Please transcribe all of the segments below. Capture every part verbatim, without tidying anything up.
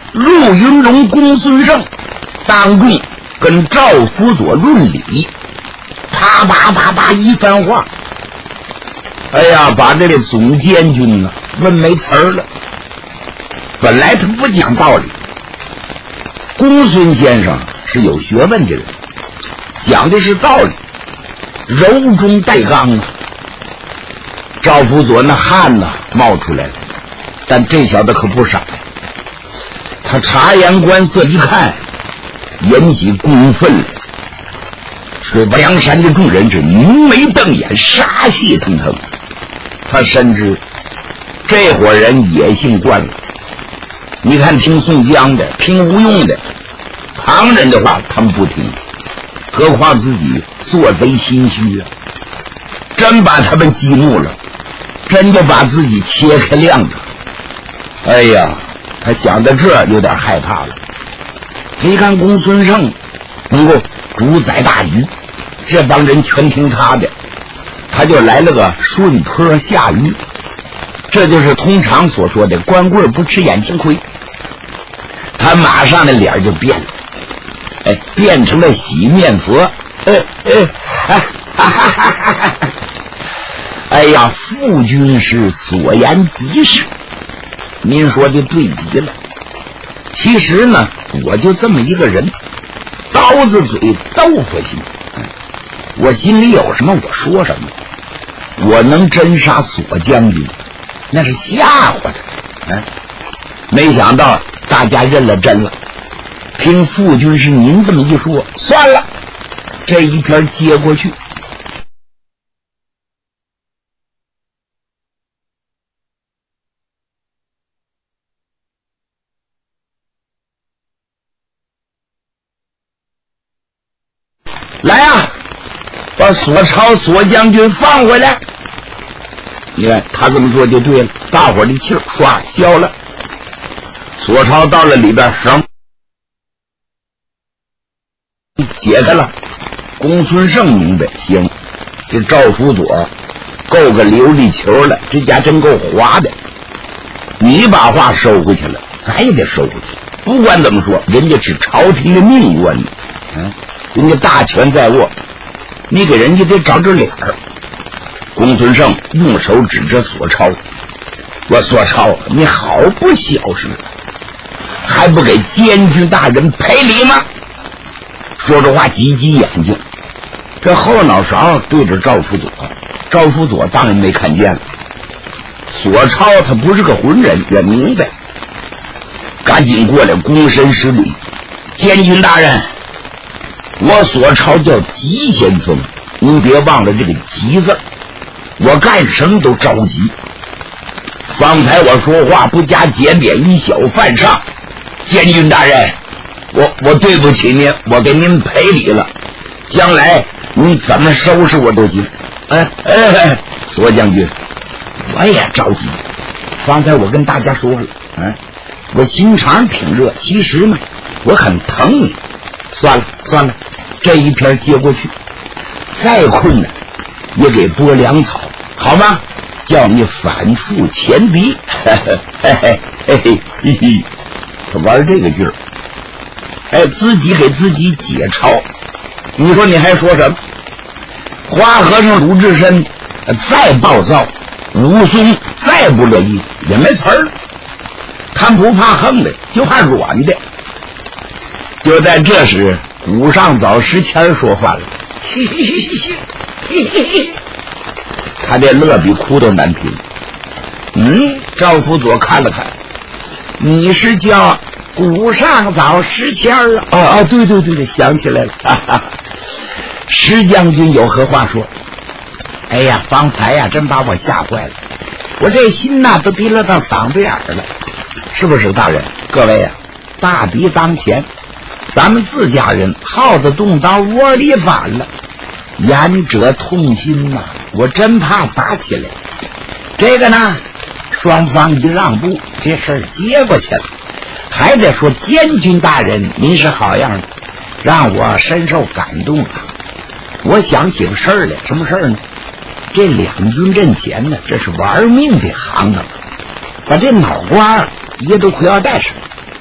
陆云龙、公孙胜当众跟赵辅佐论理，啪啪啪啪一番话，哎呀，把这个总监军呢问没词儿了。本来他不讲道理，公孙先生是有学问的人，讲的是道理，柔中带刚啊。赵辅佐那汗呐冒出来了，但这小子可不傻，他察言观色一看，引起公愤了。水泊梁山的众人是凝眉瞪眼，杀气腾腾。他深知这伙人野性惯了，你看听宋江的，听吴用的，旁人的话他们不听，何况自己做贼心虚啊！真把他们激怒了，真就把自己切开亮着。哎呀，他想到这儿有点害怕了。你看公孙胜能够主宰大局，这帮人全听他的，他就来了个顺坡下驴，这就是通常所说的光棍不吃眼前亏。他马上的脸就变了，哎，变成了洗面佛。哎哎哈哈哈哈哈！哎呀，傅军师所言极是，您说的对极了。其实呢，我就这么一个人，刀子嘴豆腐心，我心里有什么我说什么。我能真杀左将军，那是吓唬的。嗯，没想到大家认了真了。听傅军师您这么一说，算了，这一篇接过去。来啊，把索超索将军放回来。你看他这么做就对了，大伙的气儿唰消了。索超到了里边，绳解开了。公孙胜明白，行，这赵辅佐够个琉璃球了，这家真够滑的。你把话收回去了，咱也得收回去。不管怎么说，人家是朝廷的命官呢，嗯，人家大权在握，你给人家得找着脸儿。公孙胜用手指着索超，我索超，你好不小事，还不给监军大人赔礼吗？说着话挤挤眼睛，这后脑勺对着赵辅佐，赵辅佐当然没看见了。索超他不是个浑人，也明白，赶紧过来躬身施礼。监军大人，我索超叫急先锋，您别忘了这个急字，我干什么都着急。方才我说话不加检点，以小犯上，监军大人，我我对不起您，我给您赔礼了，将来您怎么收拾我都行。哎哎，索将军，我也着急。方才我跟大家说了，嗯，我心肠挺热，其实呢，我很疼你。算了算了，这一篇接过去，再困难也给拨粮草，好吗？叫你反复前敌。嘿嘿嘿嘿嘿嘿，他玩这个劲儿，哎，自己给自己解嘲。你说你还说什么？花和尚鲁智深再暴躁，武松再不乐意，也没词儿了。他不怕横的，就怕软的。就在这时，古上早石谦说话了，嘿嘿嘿嘿嘿嘿嘿，他这乐比哭都难听。嗯，赵辅佐看了看，你是叫古上早石谦啊？哦哦，对对对对，想起来了。哈哈，石将军有何话说？哎呀，方才呀，真把我吓坏了，我这心呐都提了到嗓子眼儿了，是不是大人？各位呀，大敌当前，咱们自家人耗子动刀窝里反了，言者痛心呐、啊，我真怕打起来。这个呢，双方一让步，这事儿接过去了。还得说监军大人您是好样的，让我深受感动了。我想起个事儿来，什么事儿呢？这两军阵前呢，这是玩命的行当，把这脑瓜掖到裤腰带上。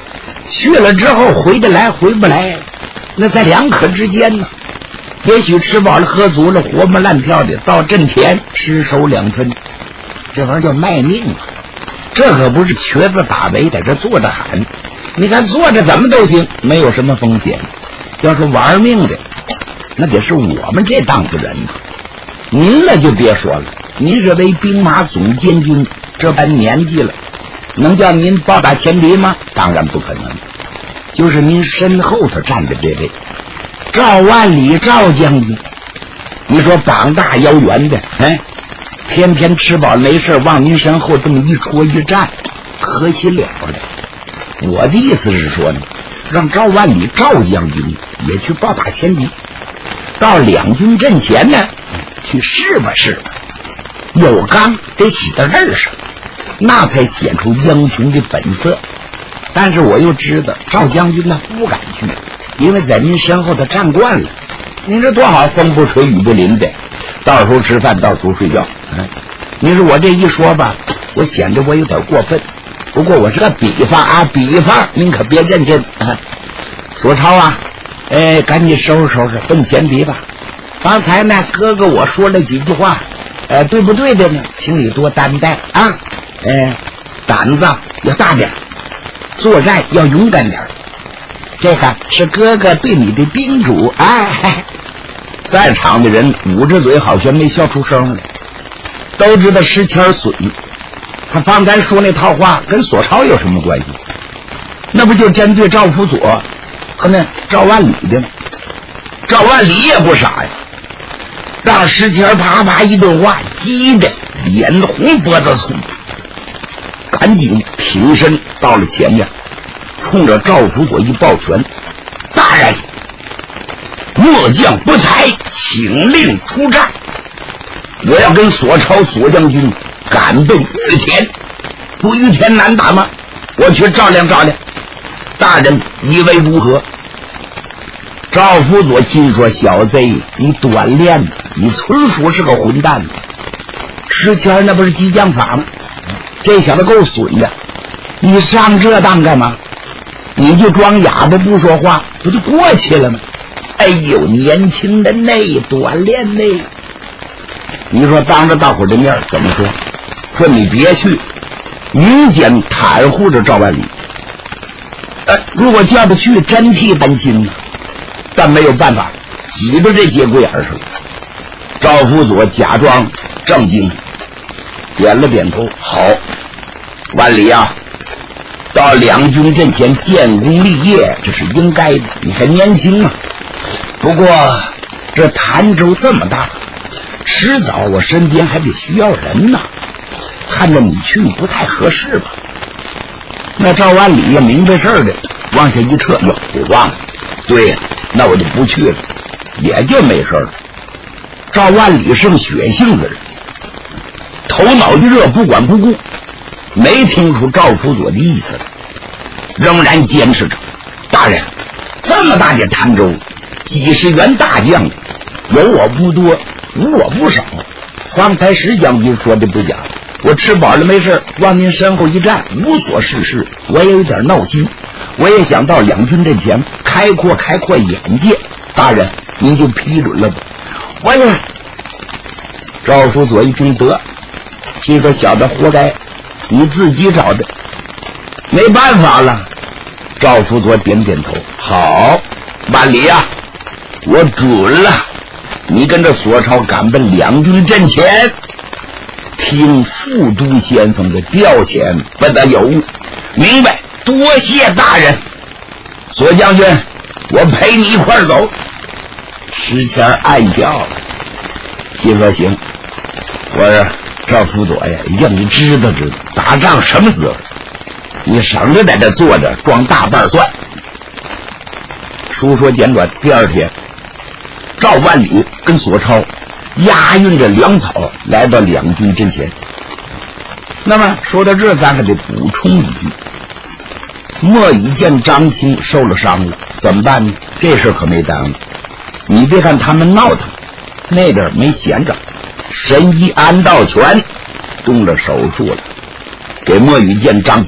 去了之后回得来回不来，那在两可之间呢。也许吃饱了喝足了，活蹦乱跳的到阵前失手两分，这玩意儿叫卖命啊！这可不是瘸子打围在这坐着喊，你看坐着怎么都行，没有什么风险。要是玩命的，那得是我们这档子人呐。您那就别说了，您是为兵马总监军，这般年纪了，能叫您抱打前敌吗？当然不可能。就是您身后头站着这位赵万里赵将军，你说膀大腰圆的，哎，偏偏吃饱没事往您身后这么一戳一站，可惜了的。我的意思是说呢，让赵万里赵将军也去抱打前敌，到两军阵前呢去试吧试吧，有刚得洗到刃上，那才显出英雄的本色。但是我又知道赵将军呢不敢去，因为在您身后他站惯了，您这多好，风不吹雨不淋的，到时候吃饭到时候睡觉。嗯，你说我这一说吧，我显得我有点过分，不过我是个比方啊，比方您可别认真啊。索超啊，哎，赶紧收拾收拾奔前敌吧。刚才呢哥哥我说了几句话，呃，对不对的呢，请你多担待啊。呃，胆子要大点，作战要勇敢点，这个是哥哥对你的叮嘱。哎，在场的人捂着嘴好像没笑出声来，都知道石谦损，他方才说那套话跟索超有什么关系？那不就针对赵辅佐和那赵万里的吗？赵万里也不傻呀，让石谦啪啪一顿话激得脸红脖子粗，赶紧挺身到了前面，冲着赵辅佐一抱拳：大人，末将不才，请令出战，我要跟索超索将军赶奔玉田，不玉田难打吗？我去照亮照亮，大人以为如何？赵辅佐心说：小贼，你短练，你纯属是个混蛋。石谦那不是激将法吗？这小子够损的，你上这当干嘛？你就装哑巴不说话，不就过去了吗？哎呦，年轻人内短练内，你说当着大伙的面怎么说？说你别去，明显袒护着赵万里。呃，如果叫他去，真替担心呢。但没有办法，挤到这节骨眼上了。赵辅佐假装正经，点了点头：好，万里啊，到两军阵前建功立业，这是应该的，你还年轻啊。不过这潭州这么大，迟早我身边还得需要人呢，看着你去不太合适吧？那赵万里也明白事儿的，往下一撤，哟，我忘了，对呀，那我就不去了，也就没事了。赵万里是个血性的人，头脑一热，不管不顾，没听出赵辅佐的意思来，仍然坚持着：大人，这么大的潭州，几十员大将，有我不多，无我不少。方才石将军说的不假，我吃饱了没事往您身后一站，无所事事，我也有点闹心，我也想到两军阵前开阔开阔眼界。大人，您就批准了吧。我也赵辅佐一听得，心说小子活该，你自己找的，没办法了。赵辅佐点点头：好，万里啊，我准了，你跟着索超赶奔两军阵前，听副都先锋的调遣，不得有误。明白，多谢大人。索将军，我陪你一块儿走。石谦暗笑了，心说行，我说赵辅佐呀，硬知道知道打仗什么滋味，你省着在这坐着装大瓣蒜。书说简短，第二天，赵万里跟索超押运着粮草来到两军阵前。那么说到这，咱还得补充一句：莫以见张青受了伤了，怎么办呢？这事可没耽误。你别看他们闹腾，那边没闲着，神医安道全动了手术了，给莫雨见张青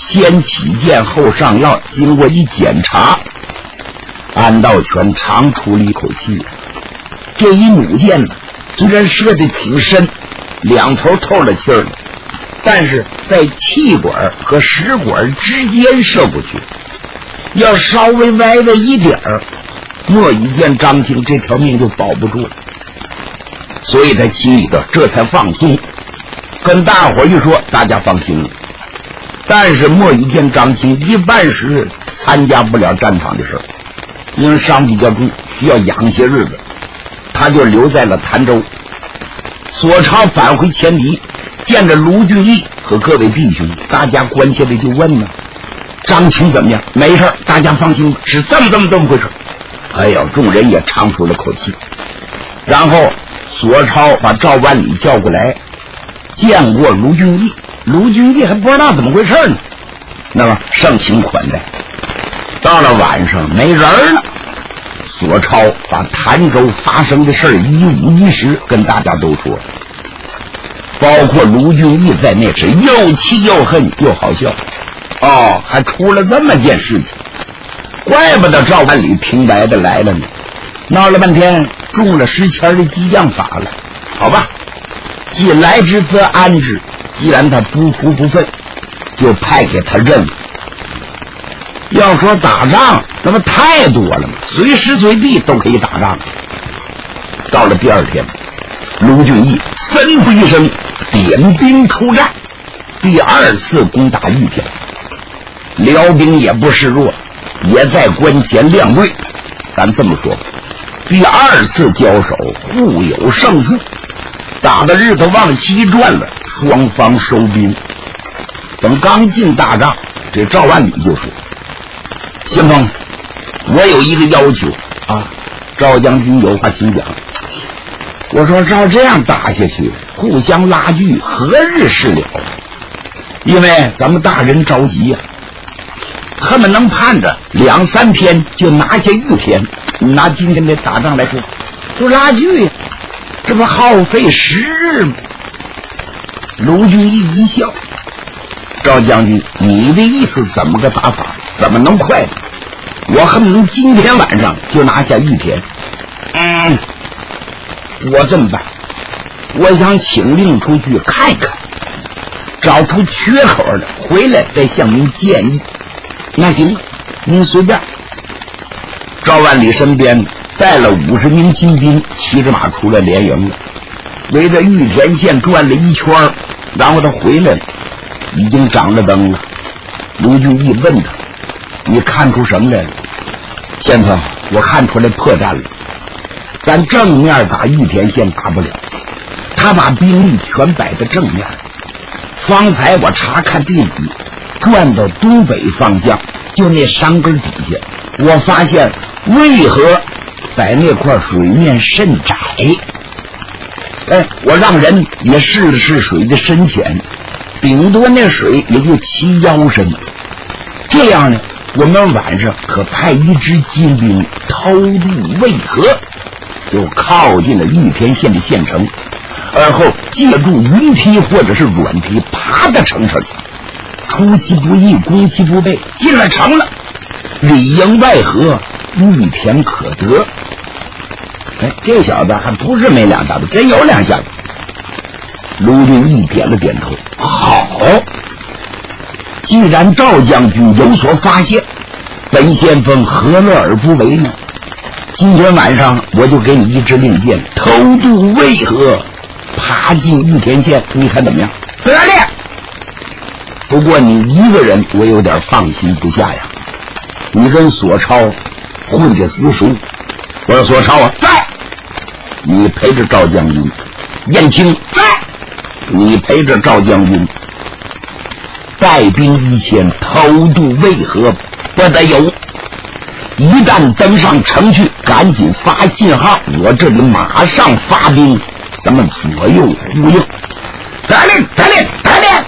先起箭后上药，经过一检查，安道全长出了一口气。这一弩箭呢，虽然射得挺深，两头透了气儿了，但是在气管和食管之间射过去，要稍微歪歪一点儿，莫一见张青这条命就保不住了。所以他心里头这才放松，跟大伙一说，大家放心了。但是莫一见张青一半时参加不了战场的事，因为伤比较重，需要养些日子，他就留在了潭州。索超返回前敌，见着卢俊义和各位弟兄，大家关切的就问呢：张青怎么样？没事，大家放心，是这么这么这么回事。哎呦，众人也长出了口气。然后索超把赵万里叫过来，见过卢俊义，卢俊义还不知道怎么回事呢，那么盛情款待。到了晚上没人了，索超把潭州发生的事一五一十跟大家都说，包括卢俊义在内，是又气又恨又好笑。哦，还出了这么件事情，怪不得赵万里平白的来了呢。闹了半天中了十钱的激将法了。好吧，既来之则安之，既然他不服不忿，就派给他任务。要说打仗那么太多了嘛，随时随地都可以打仗。到了第二天，卢俊义吩咐一声，点兵出战，第二次攻打玉田。辽兵也不示弱，也在关前亮队。咱这么说，第二次交手互有胜负，打的日子往西转了，双方收兵。等刚进大帐，这赵万里就说：先锋，我有一个要求啊。赵将军有话请讲。我说照这样打下去，互相拉锯，何日是了？因为咱们大人着急呀、啊，他们能盼着两三天就拿下玉田。拿今天的打仗来说，就拉锯呀，这不耗费时日吗？卢俊义一笑：赵将军，你的意思怎么个打法？怎么能快？我恨不能今天晚上就拿下玉田。嗯，我这么办，我想请令出去看一看，找出缺口的，回来再向您建议。那行，您随便。赵万里身边带了五十名精兵，骑着马出来连营了，围着玉田县转了一圈，然后他回来了，已经长了灯了。卢俊义问他：你看出什么来了？先生，我看出来破绽了。咱正面打玉田县打不了，他把兵力全摆在正面。方才我查看地理，转到东北方向，就那山根底下，我发现为何在那块水面甚窄。哎，我让人也试了试水的深浅，顶多那水也就齐腰深。这样呢，我们晚上可派一支精兵偷渡渭河，就靠近了玉田县的县城，而后借助云梯或者是软梯爬到城上去，出其不意，攻其不备，进了城了，里应外合，玉田可得。哎，这小子还不是没两下子，真有两下子。卢俊义点了点头，好，既然赵将军有所发现，本先锋何乐而不为呢？今天晚上我就给你一支令箭，偷渡渭河，爬进玉田县，你看怎么样？得嘞。不过你一个人我有点放心不下呀，你跟索超混着私塾。我说索超啊，在。你陪着赵将军。燕青在。你陪着赵将军。带兵一千，偷渡渭河，不得有。一旦登上城去，赶紧发信号，我这里马上发兵，咱们左右呼应。得令，得令，得令。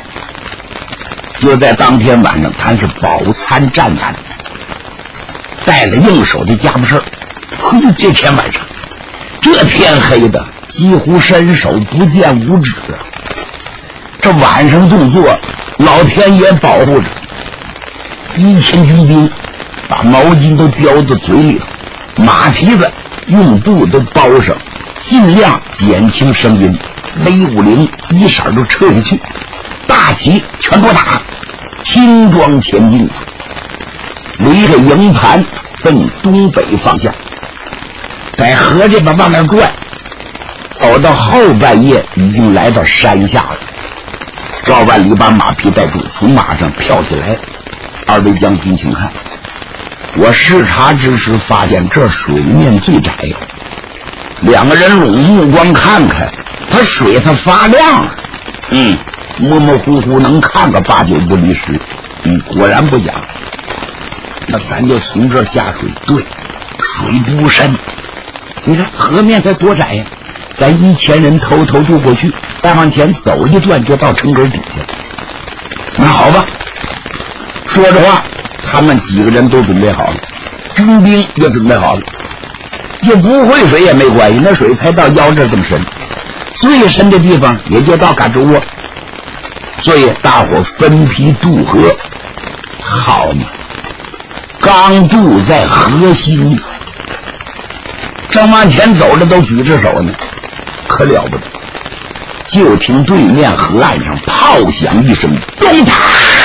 就在当天晚上，他是饱餐战胆，带了应手的家伙事儿。嘿，这天晚上，这天黑的几乎伸手不见五指啊！这晚上动作老天爷保护着。一千军兵把毛巾都叼到嘴里头，马蹄子用布都包上，尽量减轻声音。雷五零一色都撤下去，大旗全部打，轻装前进。离开营盘奔东北方向，在河这边往那转，走到后半夜已经来到山下了。赵万里把马匹带住，从马上跳起来。二位将军请看，我视察之时发现这水面最窄，两个人拢目光看看，他水它发亮了，嗯，模模糊糊能看个八九不离十。嗯，果然不假。那咱就从这儿下水，对，水不深，你看河面才多窄呀，咱一千人偷偷渡过去，再往前走一转就到城根底下。那好吧，说着话，他们几个人都准备好了，军兵也准备好了，就不会水也没关系，那水才到腰这这么深，最深的地方也就到胳肢窝，所以大伙分批渡河。好嘛，刚渡在河心，正往前走着都举着手呢，可了不得。就听对面河岸上炮响一声，咚嗒，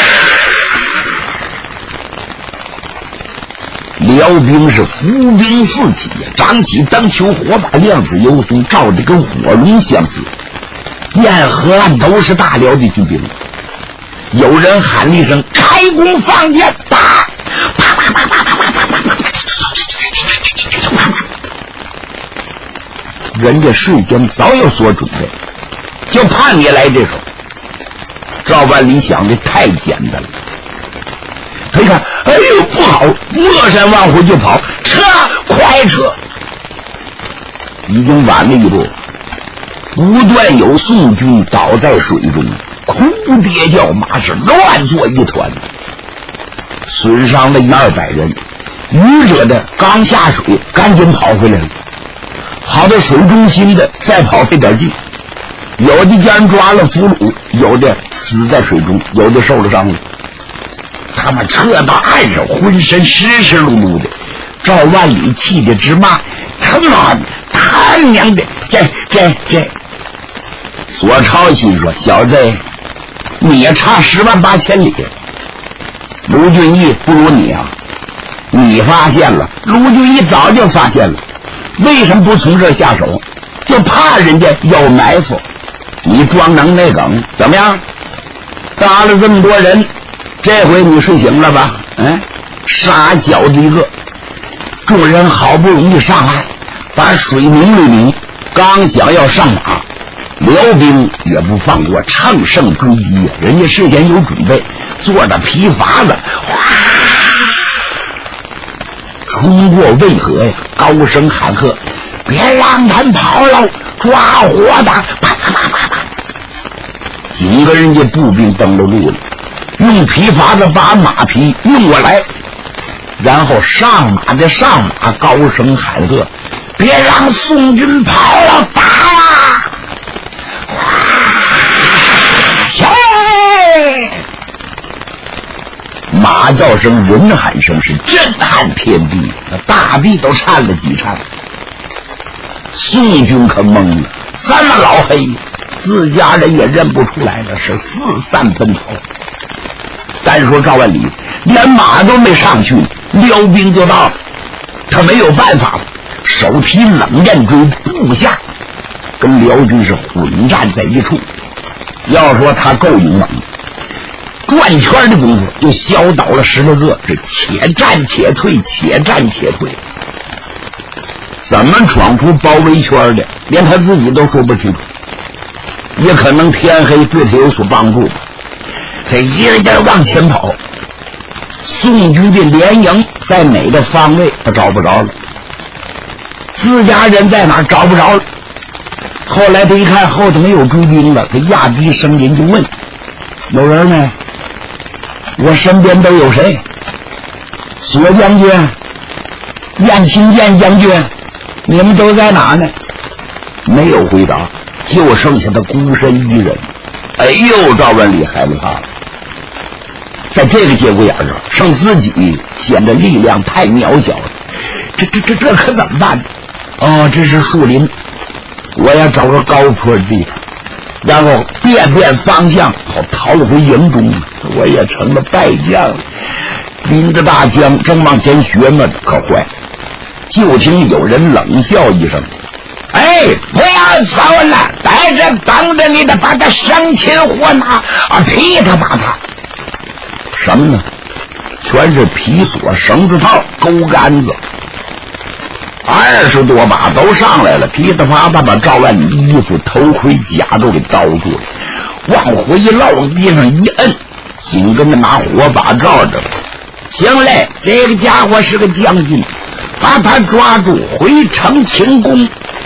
辽兵是伏兵四起，张起灯球，火把亮子游松，照得跟火龙相似。沿河岸都是大辽的军兵，有人喊了一声开弓放箭，打，啪啪啪啪啪啪啪啪，人家事先早有所准备，就怕你来这手。赵万里想的太简单了，他一看，哎呦不好，莫山万户就跑，撤，快撤！已经晚了一步，不断有宋军倒在水中，哭爹叫马，是乱作一团，损伤了一二百人。愚者的刚下水，赶紧跑回来了，跑到水中心的再跑费点劲，有的家人抓了俘虏，有的死在水中，有的受了伤了。他们撤到岸上，浑身湿湿漉漉的。赵万里气得直骂：“他妈的，他娘的，这这这！”索超心说：“小子，你也差十万八千里。卢俊义不如你啊！你发现了，卢俊义早就发现了，为什么不从这儿下手？就怕人家有埋伏。你装能耐梗，怎么样？打了这么多人，这回你睡醒了吧？嗯，傻小子一个！众人好不容易上岸，把水明了明，刚想要上马，辽兵也不放过，乘胜追击。人家事先有准备，坐着皮筏子，哗，冲过渭河呀，高声喊喝：“别让他们跑了，抓活的！”啪啪啪啪啪，几个人家步兵登了路了，用皮筏子把马匹运过来，然后上马的上马，高声喊喝：“别让宋军跑了，打呀！”马叫声、人喊声是震撼天地，那大地都颤了几颤。宋军可懵了，这么老黑，自家人也认不出来了，是四散奔逃。单说赵万里连马都没上去，辽兵就到了，他没有办法了，手提冷箭锥，部下跟辽军是混战在一处。要说他够勇猛，转圈的功夫就削倒了十来个，是且战且退，且战且退。怎么闯出包围圈的，连他自己都说不清楚，也可能天黑对他有所帮助。他一个劲儿往前跑，宋军的连营在哪个方位他找不着了，自家人在哪儿找不着了。后来他一看后头没有追兵了，他压低声音就问：“有人没？我身边都有谁？索将军、燕青剑将军，你们都在哪呢？”没有回答，就剩下他孤身一人。哎呦，赵万里害怕了， 在这个节骨眼上，剩自己显得力量太渺小了。这这这这可怎么办？哦，这是树林，我要找个高坡的地方，然后变变方向，好逃回营中。我也成了败将了。拎着大枪正往前学嘛，可坏！就听有人冷笑一声：“哎，不要走了，在这等着你的，把他生擒活拿啊！劈他把他！什么呢？全是皮索、绳子套、钩杆子，二十多把都上来了，噼里啪啦把赵万里衣服、头盔、甲都给刀住了，往回一落，往地上一摁，紧跟着拿火把照着。行嘞，这个家伙是个将军，把他抓住，回城请功。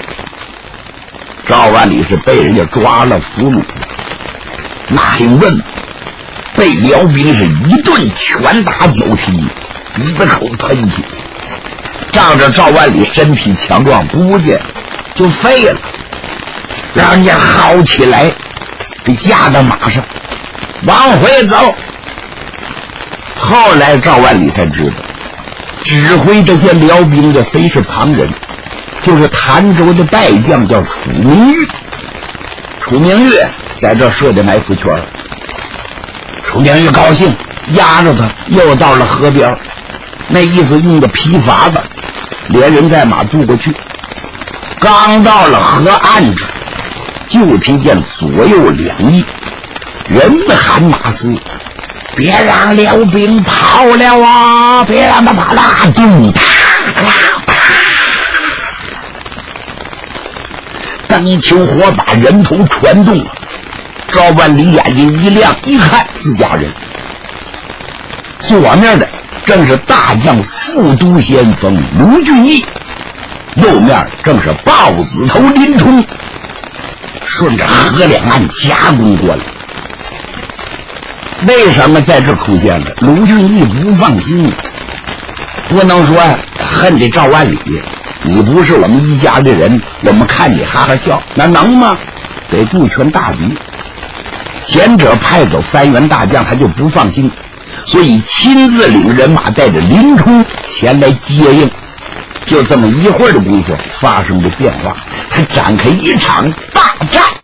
赵万里是被人家抓了俘虏，那还问？被辽兵是一顿拳打脚踢，一个口喷去，仗着赵万里身体强壮，不见就废了，让人家薅起来，给架到马上，往回走。后来赵万里才知道，指挥这些辽兵的非是旁人，就是潭州的败将，叫楚明玉。楚明玉在这设的埋伏圈，楚明玉高兴，压着他又到了河边，那意思用的皮筏子连人带马渡过去。刚到了河岸这，就听见左右两翼人喊马嘶：“别让辽兵跑了啊！别让他跑了！”咚啪啪，灯球火把，人头传动了。赵万里眼睛一亮，一看自家人，左面的正是大将副都先锋卢俊义，右面正是豹子头林冲，顺着河两岸夹攻过来。为什么在这出现了？卢俊义不放心，不能说恨这赵万里，你不是我们一家的人，我们看你哈哈笑，那能吗？得顾全大局。前者派走三员大将，他就不放心，所以亲自领人马带着林冲前来接应。就这么一会儿的功夫，发生了变化，他展开一场大战。